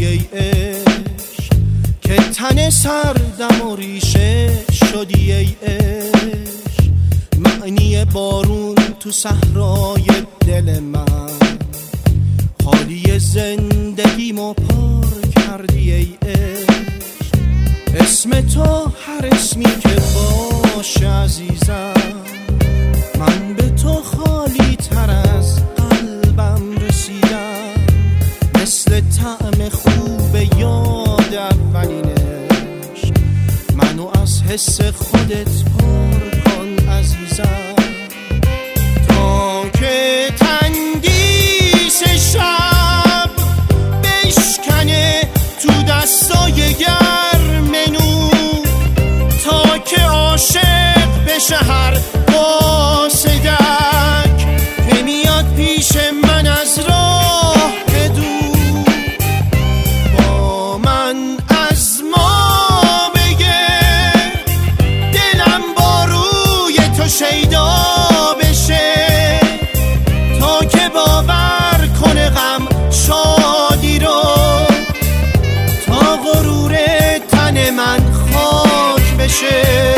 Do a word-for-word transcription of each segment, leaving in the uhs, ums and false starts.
شدی ای عشق، که تن سردم و ریشه شدی ای عشق. معنی بارون تو صحرای دل من، حالی زندگیمو پر کردی ای عشق. اسم تو هر اسمی که باشه عزیزم، من به تو خالی تر از قلبم رسیدم. مثل طعم خوب یاد اولین عشق، منو از حس خودت پر کن عزیزم. تا که تندیس شب بشکنه تو دستای گرم نور، تا که عاشق بشه هر قاصدک که میاد پیش من از راه دور. با من از ما بگه دلم با روی تو شیدا بشه، تا که باور کنه غم شادی رو، تا غرور تن من خاک بشه.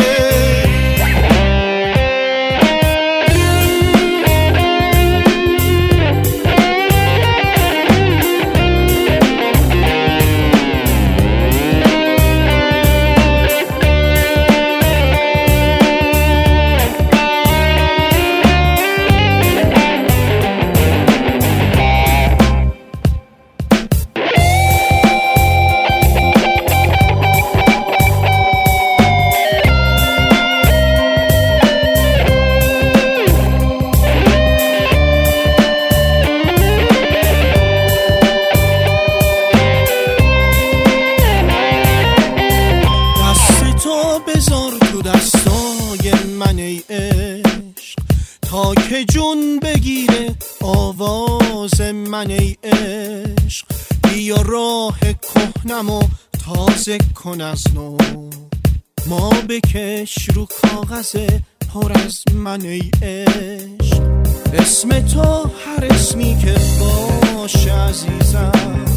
بذار تو دستای من ای عشق، تا که جون بگیره آواز من ای عشق. بیا راه کهنمو تازه کن از نو، ما بکش رو کاغذ پر از من ای عشق. اسم تو هر اسمی که باشه عزیزم،